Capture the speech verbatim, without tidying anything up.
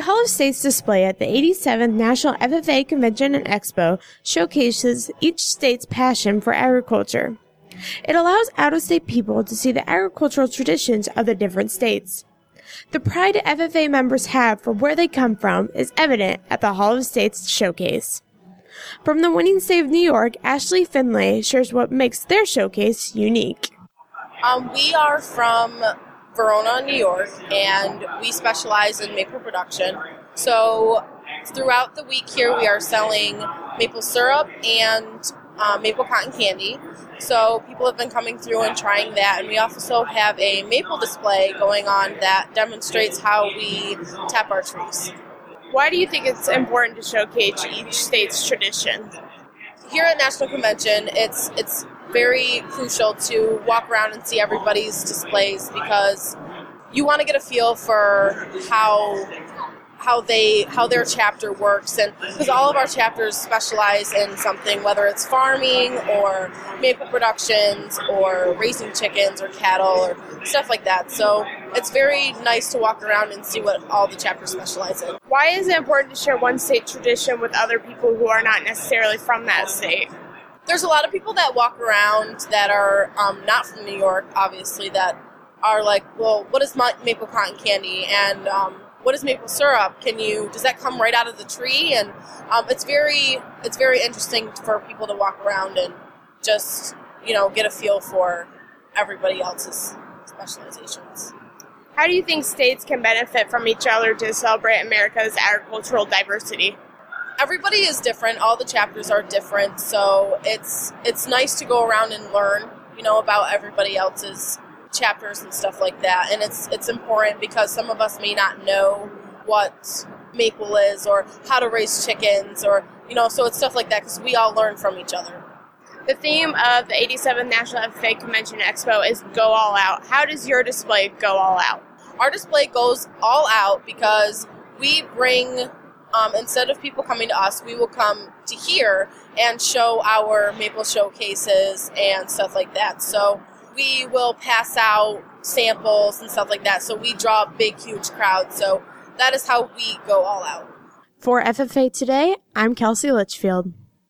Hall of States display at the eighty-seventh National F F A Convention and Expo showcases each state's passion for agriculture. It allows out-of-state people to see the agricultural traditions of the different states. The pride F F A members have for where they come from is evident at the Hall of States showcase. From the winning state of New York, Ashley Finlay shares what makes their showcase unique. Um, we are from Verona, New York, and we specialize in maple production. So throughout the week here, we are selling maple syrup and uh, maple cotton candy. So people have been coming through and trying that, and we also have a maple display going on that demonstrates how we tap our trees. Why do you think it's important to showcase each state's tradition? Here at National Convention, it's it's very crucial to walk around and see everybody's displays because you want to get a feel for how how they how their chapter works, and because all of our chapters specialize in something, whether it's farming or maple productions or raising chickens or cattle or stuff like that. So it's very nice to walk around and see what all the chapters specialize in. Why is it important to share one state tradition with other people who are not necessarily from that state? There's a lot of people that walk around that are um, not from New York, obviously, that are like, well, what is ma- maple cotton candy? And um, what is maple syrup? Can you, does that come right out of the tree? And um, it's very, it's very interesting for people to walk around and just, you know, get a feel for everybody else's specializations. How do you think states can benefit from each other to celebrate America's agricultural diversity? Everybody is different. All the chapters are different, so it's it's nice to go around and learn, you know, about everybody else's chapters and stuff like that. And it's it's important because some of us may not know what maple is or how to raise chickens, or, you know, so it's stuff like that because we all learn from each other. The theme of the eighty-seventh National F F A Convention Expo is Go All Out. How does your display go all out? Our display goes all out because we bring, um, instead of people coming to us, we will come to here and show our maple showcases and stuff like that. So we will pass out samples and stuff like that. So we draw big, huge crowds. So that is how we go all out. For F F A Today, I'm Kelsey Litchfield.